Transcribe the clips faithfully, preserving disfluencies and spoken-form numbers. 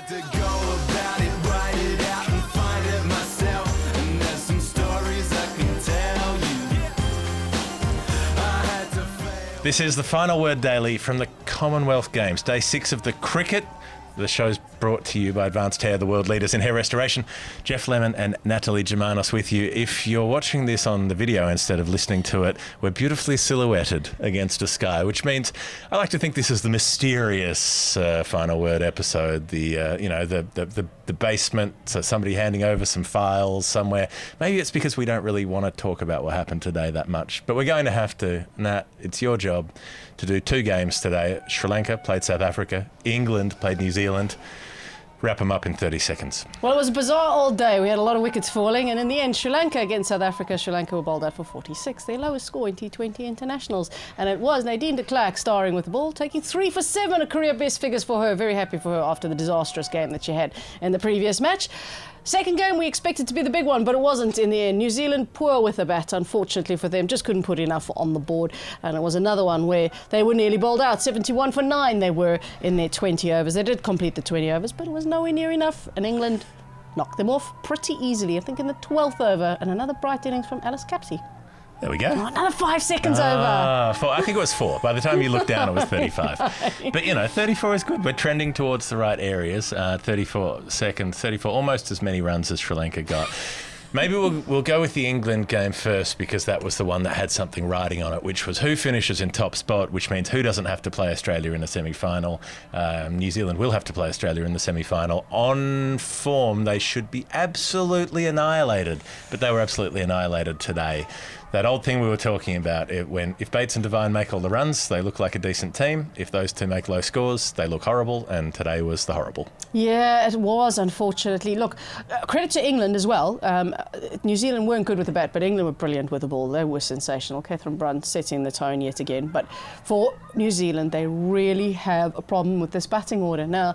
to go about it, write it out and find it myself. And there's some stories I can tell you. I had to fail. This is the Final Word Daily from the Commonwealth Games, day six of the cricket. The show's brought to you by Advanced Hair, the world leaders in hair restoration. Jeff Lemon and Natalie Germanos with you. If you're watching this on the video instead of listening to it, we're beautifully silhouetted against a sky, which means I like to think this is the mysterious uh, Final Word episode. The uh, you know the, the the the basement, so somebody handing over some files somewhere. Maybe it's because we don't really want to talk about what happened today that much, but we're going to have to. Nat, it's your job to do two games today. Sri Lanka played South Africa. England played New Zealand. Wrap them up in thirty seconds. Well, it was a bizarre all day. We had a lot of wickets falling, and in the end, Sri Lanka against South Africa. Sri Lanka were bowled out for forty-six, their lowest score in T twenty internationals. And it was Nadine de Klerk starring with the ball, taking three for seven, a career best figures for her. Very happy for her after the disastrous game that she had in the previous match. Second game, we expected to be the big one, but it wasn't in the end. New Zealand poor with the bat, unfortunately for them. Just couldn't put enough on the board. And it was another one where they were nearly bowled out. seventy-one for nine they were in their twenty overs. They did complete the twenty overs, but it was nowhere near enough. And England knocked them off pretty easily, I think in the twelfth over. And another bright innings from Alice Capsey. There we go. Oh, another five seconds ah, over. Four. I think it was four. By the time you looked down, it was thirty-five. Right. But, you know, thirty-four is good. We're trending towards the right areas. Uh, thirty-four seconds, thirty-four, almost as many runs as Sri Lanka got. Maybe we'll we'll go with the England game first because that was the one that had something riding on it, which was who finishes in top spot, which means who doesn't have to play Australia in the semi-final. Um, New Zealand will have to play Australia in the semi-final. On form, they should be absolutely annihilated, but they were absolutely annihilated today. That old thing we were talking about, it, when if Bates and Devine make all the runs, they look like a decent team. If those two make low scores, they look horrible, and today was the horrible. Yeah, it was, unfortunately. Look, uh, credit to England as well. Um, New Zealand weren't good with the bat, but England were brilliant with the ball. They were sensational. Catherine Brunt setting the tone yet again. But for New Zealand, they really have a problem with this batting order. Now,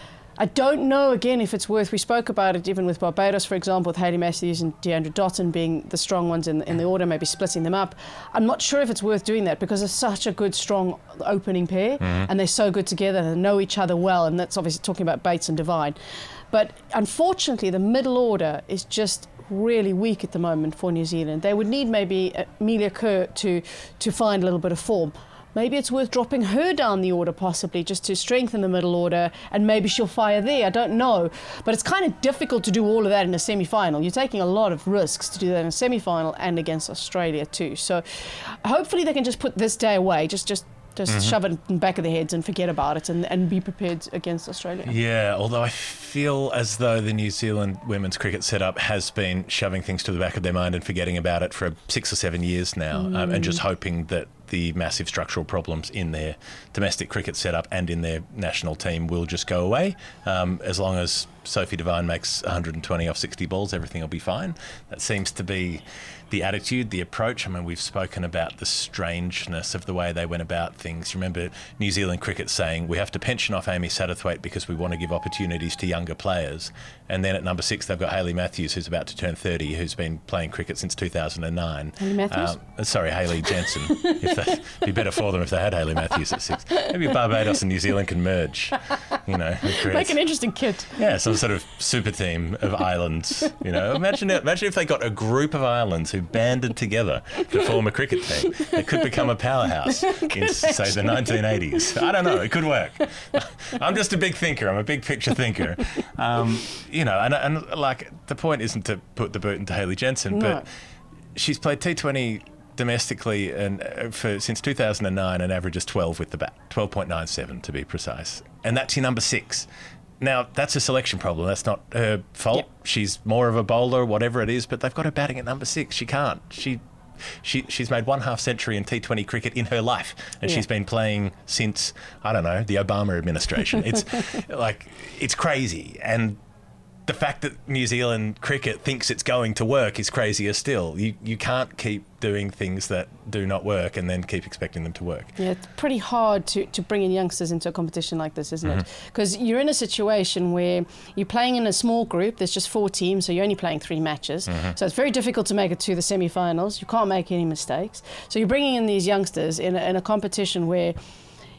I don't know, again, if it's worth, we spoke about it even with Barbados, for example, with Hayley Matthews and Deandra Dotton being the strong ones in, in the order, maybe splitting them up. I'm not sure if it's worth doing that because they're such a good, strong opening pair, mm-hmm. and they're so good together, they know each other well, and that's obviously talking about Bates and Devine. But unfortunately, the middle order is just really weak at the moment for New Zealand. They would need maybe Amelia Kerr to, to find a little bit of form. Maybe it's worth dropping her down the order possibly just to strengthen the middle order, and maybe she'll fire there. I don't know. But it's kind of difficult to do all of that in a semi-final. You're taking a lot of risks to do that in a semi-final and against Australia too. So hopefully they can just put this day away, just just Just mm-hmm. shove it in the back of their heads and forget about it and, and be prepared against Australia. Yeah, although I feel as though the New Zealand women's cricket setup has been shoving things to the back of their mind and forgetting about it for six or seven years now, mm. um, and just hoping that the massive structural problems in their domestic cricket setup and in their national team will just go away. Um, as long as Sophie Devine makes one hundred twenty off sixty balls, everything will be fine. That seems to be the attitude, the approach. I mean, we've spoken about the strangeness of the way they went about things. You remember New Zealand cricket saying, we have to pension off Amy Satterthwaite because we want to give opportunities to younger players. And then at number six, they've got Hayley Matthews, who's about to turn thirty, who's been playing cricket since two thousand nine. Hayley Matthews? Um, sorry, Hayley Jensen. If they, it'd be better for them if they had Hayley Matthews at six. Maybe Barbados and New Zealand can merge, you know. Make an interesting kit. Yeah, some sort of super team of islands, you know. Imagine, imagine if they got a group of islands who banded together to form a cricket team. It could become a powerhouse in, say, the nineteen eighties. I don't know. It could work. I'm just a big thinker. I'm a big picture thinker. Um, you know, and, and like the point isn't to put the boot into Hayley Jensen, no. but she's played T twenty domestically and for since two thousand nine and averages twelve with the bat, twelve point nine seven to be precise. And that's your number six. Now, that's a selection problem. That's not her fault. Yep. She's more of a bowler, whatever it is, but they've got her batting at number six. She can't. She she she's made one half century in T twenty cricket in her life, and yeah. she's been playing since, I don't know, the Obama administration. It's like, it's crazy. And the fact that New Zealand cricket thinks it's going to work is crazier still. You you can't keep doing things that do not work and then keep expecting them to work. Yeah, it's pretty hard to, to bring in youngsters into a competition like this, isn't mm-hmm. it? Because you're in a situation where you're playing in a small group, there's just four teams, so you're only playing three matches. Mm-hmm. So it's very difficult to make it to the semi-finals. You can't make any mistakes. So you're bringing in these youngsters in a, in a competition where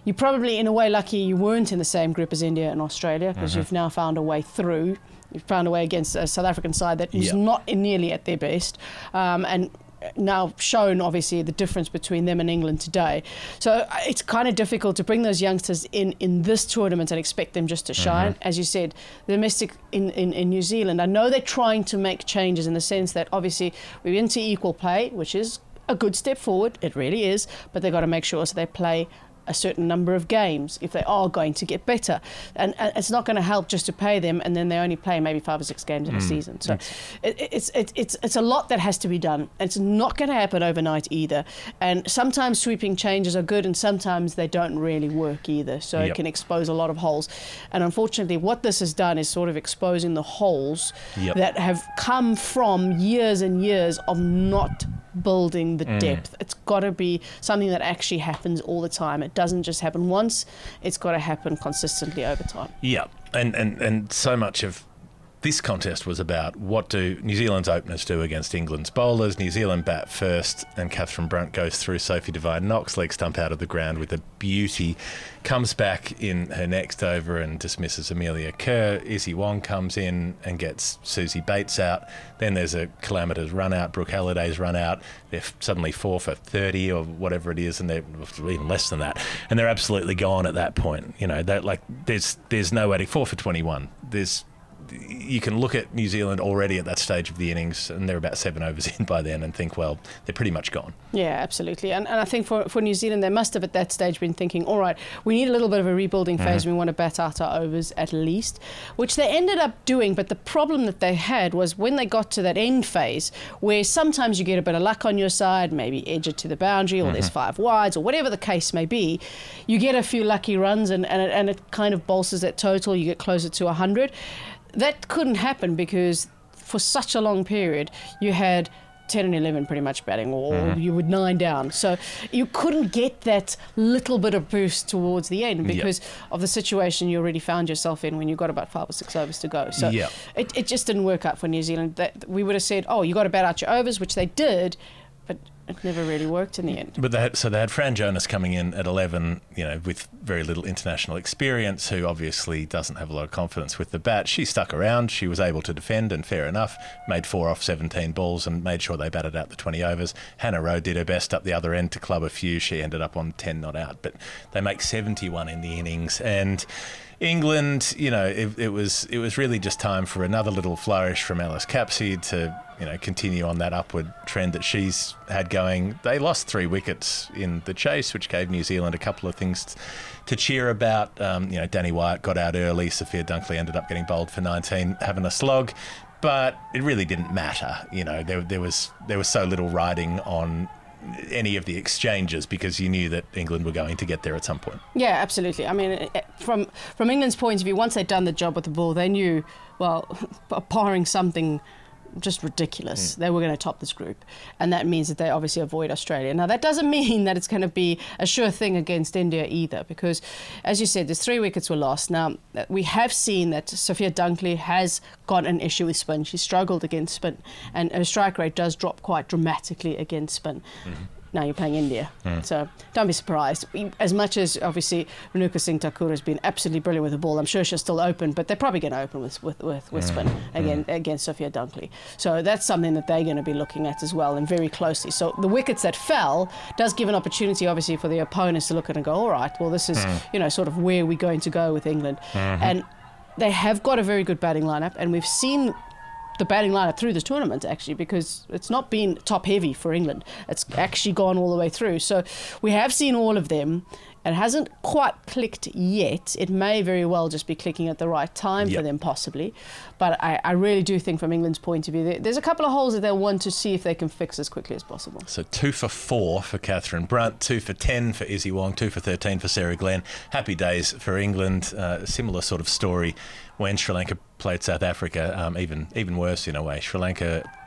you're probably in a way lucky you weren't in the same group as India and Australia, because Mm-hmm. you've now found a way through. You've found a way against a South African side that is Yep. not nearly at their best, um, and now shown obviously the difference between them and England today. So uh, it's kind of difficult to bring those youngsters in in this tournament and expect them just to shine. As you said, the domestic in, in, in New Zealand, I know they're trying to make changes in the sense that obviously we're into equal play, which is a good step forward, it really is, but they've got to make sure so they play a certain number of games if they are going to get better, and, and it's not going to help just to pay them and then they only play maybe five or six games in a season. So it, it's it, it's it's a lot that has to be done. It's not going to happen overnight either, and sometimes sweeping changes are good and sometimes they don't really work either, so Yep. it can expose a lot of holes. And unfortunately what this has done is sort of exposing the holes Yep. that have come from years and years of not building the depth. It's got to be something that actually happens all the time. It doesn't just happen once. It's got to happen consistently over time. Yeah, and, and, and so much of this contest was about what do New Zealand's openers do against England's bowlers. New Zealand bat first, and Catherine Brunt goes through Sophie Devine, knocks leg stump out of the ground with a beauty, comes back in her next over and dismisses Amelia Kerr. Izzy Wong comes in and gets Susie Bates out. Then there's a calamitous run out, Brooke Halliday's run out. They're suddenly four for thirty or whatever it is, and they're even less than that. And they're absolutely gone at that point. You know, they're like there's there's no way to four for twenty-one. There's you can look at New Zealand already at that stage of the innings, and they're about seven overs in by then, and think, well, they're pretty much gone. Yeah, absolutely. And, and I think for, for New Zealand, they must have at that stage been thinking, all right, we need a little bit of a rebuilding phase. Mm-hmm. We want to bat out our overs at least, which they ended up doing. But the problem that they had was when they got to that end phase, where sometimes you get a bit of luck on your side, maybe edge it to the boundary, or Mm-hmm. there's five wides, or whatever the case may be, you get a few lucky runs, and, and, it, and it kind of bolsters that total. You get closer to one hundred. That couldn't happen because for such a long period, you had ten and eleven pretty much batting, or Mm-hmm. you would nine down. So you couldn't get that little bit of boost towards the end because Yep. of the situation you already found yourself in when you got about five or six overs to go. So Yep. it, it just didn't work out for New Zealand. That we would have said, oh, you got to bat out your overs, which they did, but it never really worked in the end. But they had, so they had Fran Jonas coming in at eleven, you know, with very little international experience, who obviously doesn't have a lot of confidence with the bat. She stuck around. She was able to defend, and fair enough, made four off seventeen balls and made sure they batted out the twenty overs. Hannah Rowe did her best up the other end to club a few. She ended up on ten not out, but they make seventy-one in the innings. And England, you know, it, it was it was really just time for another little flourish from Alice Capseed to, you know, continue on that upward trend that she's had going. They lost three wickets in the chase, which gave New Zealand a couple of things to cheer about. Um, you know, Danny Wyatt got out early. Sophia Dunkley ended up getting bowled for nineteen, having a slog. But it really didn't matter. You know, there, there was there was so little riding on any of the exchanges because you knew that England were going to get there at some point. Yeah, absolutely. I mean, eh, from from England's point of view, once they'd done the job with the ball, they knew, well, barring something just ridiculous, mm. they were going to top this group. And that means that they obviously avoid Australia. Now, that doesn't mean that it's going to be a sure thing against India either, because, as you said, there's three wickets were lost. Now, we have seen that Sophia Dunkley has got an issue with spin. She struggled against spin, and her strike rate does drop quite dramatically against spin. Mm-hmm. Now you're playing India. Mm. So don't be surprised. As much as, obviously, Renuka Singh Thakur has been absolutely brilliant with the ball, I'm sure she'll still open, but they're probably going to open with with, with, with spin mm. again, mm. against Sophia Dunkley. So that's something that they're going to be looking at as well, and very closely. So the wickets that fell does give an opportunity, obviously, for the opponents to look at and go, all right, well, this is, mm. you know, sort of where we're going to go with England. Mm-hmm. And they have got a very good batting lineup, and we've seen the batting lineup through this tournament, actually, because it's not been top heavy for England. It's actually gone all the way through. So we have seen all of them. It hasn't quite clicked yet. It may very well just be clicking at the right time yep. for them, possibly. But I, I really do think from England's point of view, there, there's a couple of holes that they'll want to see if they can fix as quickly as possible. So two for four for Catherine Brunt, two for ten for Izzy Wong, two for thirteen for Sarah Glenn. Happy days for England. Uh, similar sort of story when Sri Lanka played South Africa, um, even even worse in a way. Sri Lanka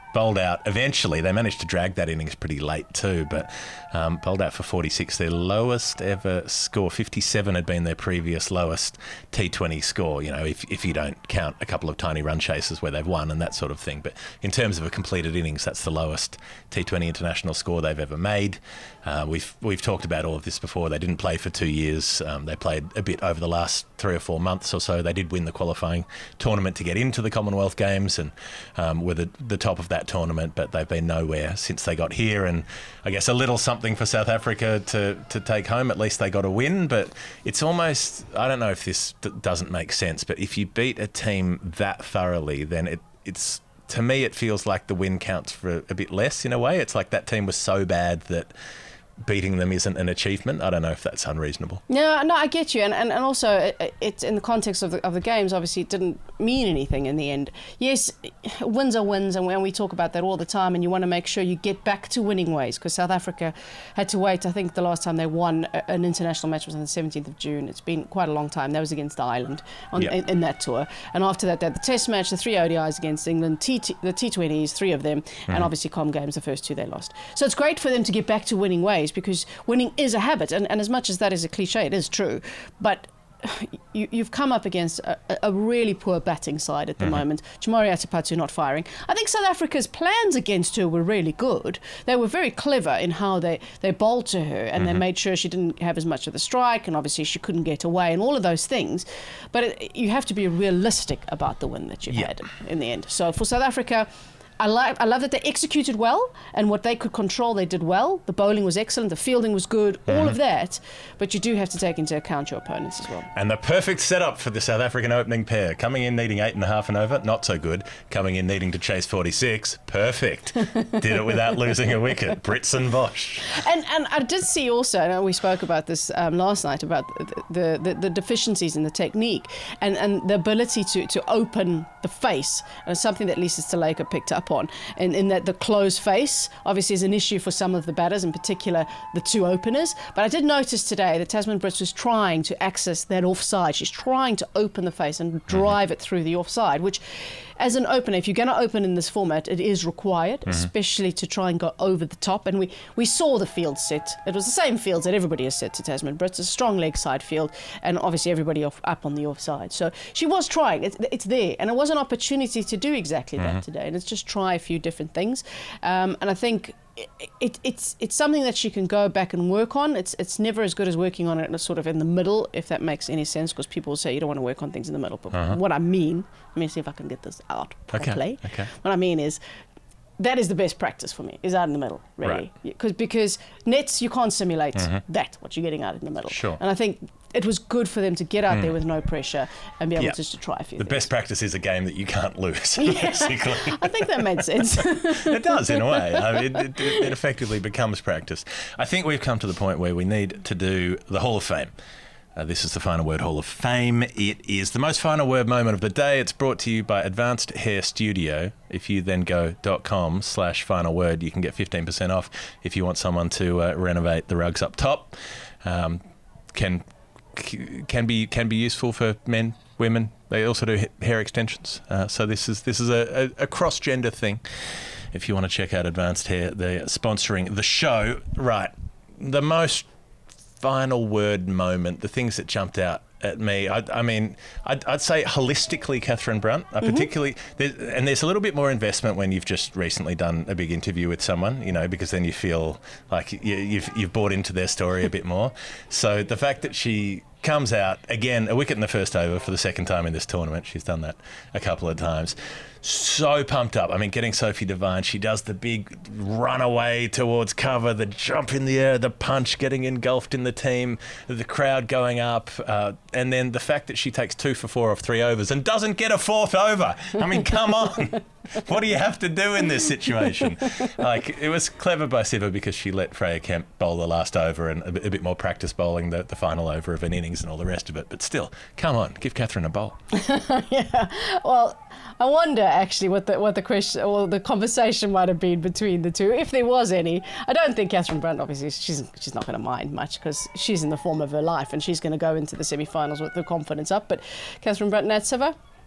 bowled out eventually. They managed to drag that innings pretty late too, but um, bowled out for forty-six. Their lowest ever score, fifty-seven had been their previous lowest T twenty score, you know, if, if you don't count a couple of tiny run chases where they've won and that sort of thing. But in terms of a completed innings, that's the lowest T twenty international score they've ever made. Uh, we've we've talked about all of this before. They didn't play for two years. Um, they played a bit over the last three or four months or so. They did win the qualifying tournament to get into the Commonwealth Games and um, were the, the top of that tournament, but they've been nowhere since they got here. And I guess a little something for South Africa to, to take home. At least they got a win, but it's almost, I don't know if this d- doesn't make sense, but if you beat a team that thoroughly, then it it's, to me, it feels like the win counts for a bit less in a way. It's like that team was so bad that beating them isn't an achievement. I don't know if that's unreasonable. No, no, I get you, and and, and also it, it's in the context of the of the games. Obviously, it didn't mean anything in the end. Yes, wins are wins, and when we talk about that all the time, and you want to make sure you get back to winning ways, because South Africa had to wait. I think the last time they won an international match was on the seventeenth of June. It's been quite a long time. That was against Ireland on, yep. in, in that tour, and after that, they had the Test match, the three O D Is against England, T, the T twenties, three of them, mm-hmm. and obviously Com Games, the first two they lost. So it's great for them to get back to winning ways, because winning is a habit, and, and as much as that is a cliche, it is true. But you, you've come up against a, a really poor batting side at the mm-hmm. moment. Chamari Atapatu not firing. I think South Africa's plans against her were really good. They were very clever in how they, they bowled to her, and mm-hmm. they made sure she didn't have as much of the strike, and obviously she couldn't get away, and all of those things. But it, you have to be realistic about the win that you've yeah. had in the end. So for South Africa, I like. I love that they executed well, and what they could control, they did well. The bowling was excellent, the fielding was good, mm-hmm. all of that. But you do have to take into account your opponents as well. And the perfect setup for the South African opening pair. Coming in needing eight and a half and over, not so good. Coming in needing to chase forty-six, perfect. Did it without losing a wicket. Brits and Bosch. And and I did see also, and we spoke about this um, last night, about the, the, the deficiencies in the technique and, and the ability to, to open the face. And it's something that Lisa Sthalekar picked up on, and in that the closed face obviously is an issue for some of the batters, in particular the two openers. But I did notice today that Tasman Brits was trying to access that offside. She's trying to open the face and drive mm-hmm. it through the offside, which as an opener, if you're going to open in this format, it is required, mm-hmm. especially to try and go over the top. And we, we saw the field set. It was the same fields that everybody has set to Tasman Brits, a strong leg side field, and obviously everybody off, up on the offside. So she was trying. It's, it's there. And it was an opportunity to do exactly mm-hmm. that today. And it's just try a few different things. Um, and I think It, it, it's it's something that she can go back and work on. It's it's never as good as working on it in a sort of in the middle, if that makes any sense, because people say you don't want to work on things in the middle. But uh-huh. what I mean, let me see if I can get this out properly. Okay. Okay. What I mean is, that is the best practice for me, is out in the middle, really. Right. Because because nets, you can't simulate mm-hmm. that, what you're getting out in the middle. Sure. And I think it was good for them to get out mm. there with no pressure and be able yep. to just to try a few The things. best practice is a game that you can't lose, yeah. basically. I think that made sense. It does, in a way. I mean, it, it, it effectively becomes practice. I think we've come to the point where we need to do the Hall of Fame. Uh, this is the Final Word Hall of Fame. It is the most final word moment of the day. It's brought to you by Advanced Hair Studio. If you then go .com slash final word, you can get fifteen percent off if you want someone to uh, renovate the rugs up top. Um, can can be can be useful for men, women. They also do hair extensions. Uh, so this is this is a, a, a cross-gender thing. If you want to check out Advanced Hair, they're sponsoring the show. Right. The most final word moment, the things that jumped out at me, I, I mean, I'd, I'd say holistically, Catherine Brunt, I mm-hmm. particularly, there's, and there's a little bit more investment when you've just recently done a big interview with someone, you know, because then you feel like you, you've you've bought into their story a bit more. So the fact that she comes out, again, a wicket in the first over for the second time in this tournament, she's done that a couple of times, so pumped up. I mean, getting Sophie Devine, she does the big run away towards cover, the jump in the air, the punch, getting engulfed in the team, the crowd going up, uh, and then the fact that she takes two for four off three overs and doesn't get a fourth over. I mean, come on. What do you have to do in this situation? Like, it was clever by Siva because she let Freya Kemp bowl the last over and a bit, a bit more practice bowling the, the final over of an innings and all the rest of it. But still, come on, give Catherine a bowl. Yeah, well, I wonder actually what the what the question or the conversation might have been between the two, if there was any. I don't think Catherine Brunt, obviously, she's she's not going to mind much because she's in the form of her life and she's going to go into the semi-finals with the confidence up. But Catherine Brunt, Nat Siva?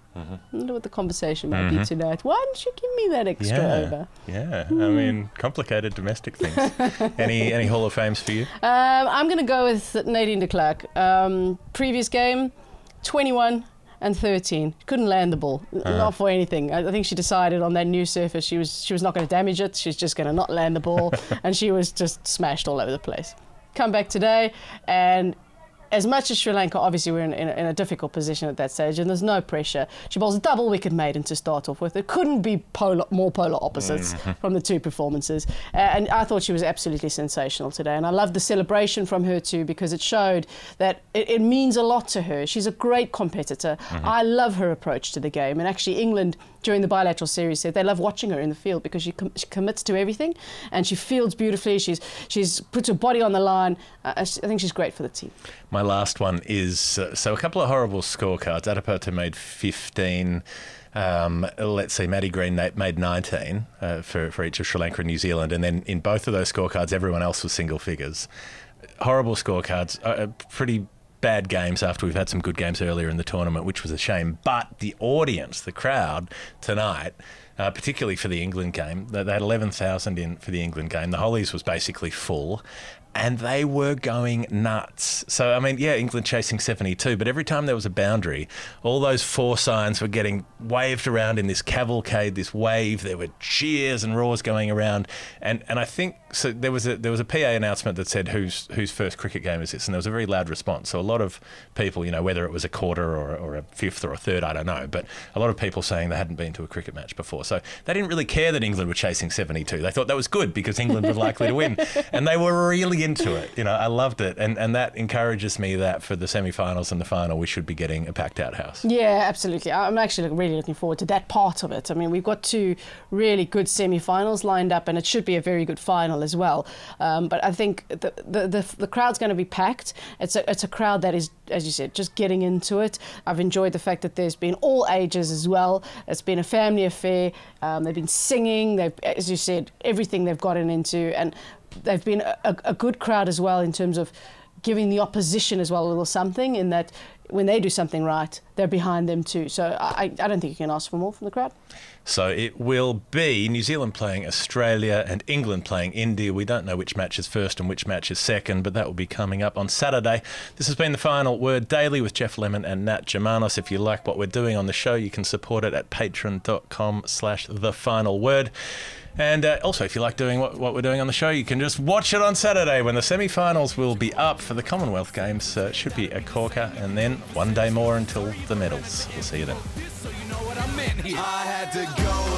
I wonder what the conversation might be tonight. Why don't you give me that extra Yeah, over? yeah. I mean, complicated domestic things. any any Hall of Fames for you? Um, I'm going to go with Nadine de Klerk. Um, previous game, twenty-one and thirteen. Couldn't land the ball, Uh-huh. not for anything. I I think she decided on that new surface she was she was not going to damage it. She's just going to not land the ball, and she was just smashed all over the place. Come back today, and as much as Sri Lanka, obviously we're in, in, a, in a difficult position at that stage, and there's no pressure. She bowls a double wicket maiden to start off with. It couldn't be polar, more polar opposites Mm-hmm. from the two performances. Uh, and I thought she was absolutely sensational today. And I loved the celebration from her too, because it showed that it, it means a lot to her. She's a great competitor. Mm-hmm. I love her approach to the game. And actually England, during the bilateral series, said they love watching her in the field because she, com- she commits to everything and she fields beautifully. She's she's puts her body on the line. Uh, I think she's great for the team. My last one is uh, so a couple of horrible scorecards. Adipati made fifteen. Um, let's see, Maddie Green na- made nineteen uh, for, for each of Sri Lanka and New Zealand. And then in both of those scorecards, everyone else was single figures. Horrible scorecards. Uh, pretty bad games after we've had some good games earlier in the tournament, which was a shame. But the audience, the crowd tonight, uh, particularly for the England game, they they had eleven thousand in for the England game. The Hollies was basically full. And they were going nuts. So, I mean, yeah, England chasing seventy-two, but every time there was a boundary, all those four signs were getting waved around in this cavalcade, this wave. There were cheers and roars going around. And and I think so there was a there was a P A announcement that said whose whose first cricket game is this? And there was a very loud response. So a lot of people, you know, whether it was a quarter or, or a fifth or a third, I don't know, but a lot of people saying they hadn't been to a cricket match before. So they didn't really care that England were chasing seventy-two. They thought that was good because England was likely to win. And they were really into it. You know, I loved it. And and that encourages me that for the semi-finals and the final, we should be getting a packed out house. Yeah, absolutely. I'm actually really looking forward to that part of it. I mean, we've got two really good semi-finals lined up, and it should be a very good final as well. Um, but I think the the, the, the crowd's going to be packed. It's a, it's a crowd that is, as you said, just getting into it. I've enjoyed the fact that there's been all ages as well. It's been a family affair. Um, they've been singing. They've, as you said, everything they've gotten into. And they've been a, a good crowd as well in terms of giving the opposition as well a little something, in that when they do something right, they're behind them too. So I, I don't think you can ask for more from the crowd. So it will be New Zealand playing Australia and England playing India. We don't know which match is first and which match is second, but that will be coming up on Saturday. This has been The Final Word Daily with Geoff Lemon and Nat Germanos. If you like what we're doing on the show, you can support it at patreon.com slash The Final Word. And uh, also, if you like doing what, what we're doing on the show, you can just watch it on Saturday when the semi-finals will be up for the Commonwealth Games. Uh, it should be a corker, and then one day more until the medals. We'll see you then. So you know what I meant here. I had to go